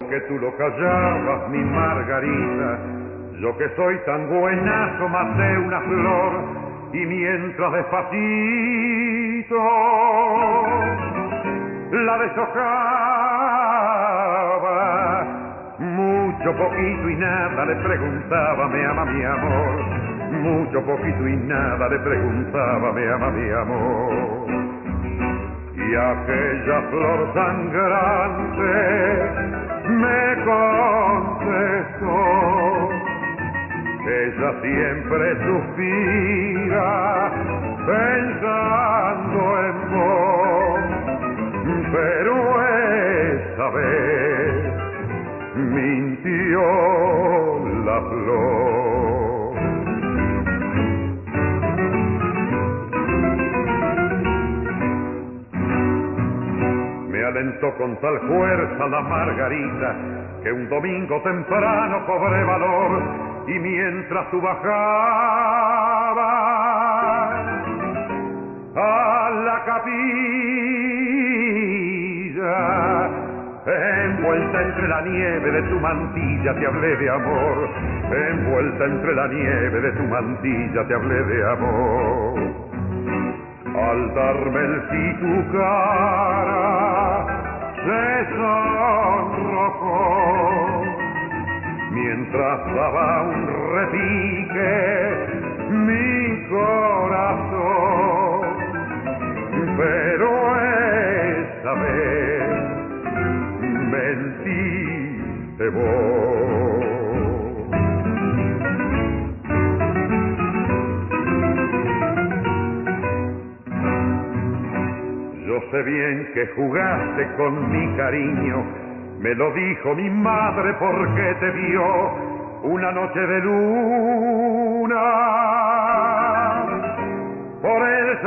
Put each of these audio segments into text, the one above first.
Que tú lo callabas, mi Margarita, yo que soy tan buenazo maté una flor y mientras despacito la deshojaba, mucho poquito y nada le preguntaba, me ama mi amor, mucho poquito y nada le preguntaba, me ama mi amor. Y aquella flor sangrante me contestó, ella siempre suspira pensando en vos, pero esta vez mintió la flor. Me alentó con tal fuerza la Margarita que un domingo temprano cobré valor y mientras tú bajabas a la capilla, envuelta entre la nieve de tu mantilla te hablé de amor, envuelta entre la nieve de tu mantilla te hablé de amor. Al darme el sí tu cara se sonrojó, mientras daba un repique mi corazón, pero esta vez mentiste vos. Yo sé bien que jugaste con mi cariño, me lo dijo mi madre porque te vio una noche de luna por el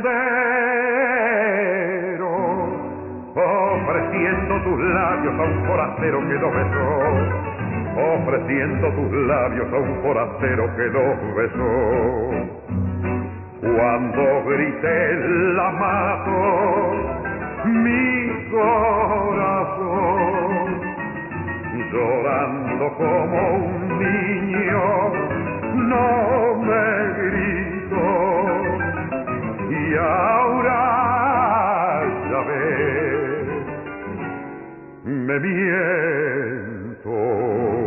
sendero, ofreciendo tus labios a un forastero que lo besó, ofreciendo tus labios a un forastero que lo besó. Cuando grité la mato, mi corazón, llorando como un niño, no me gritó. Y ahora ya ves, me miento.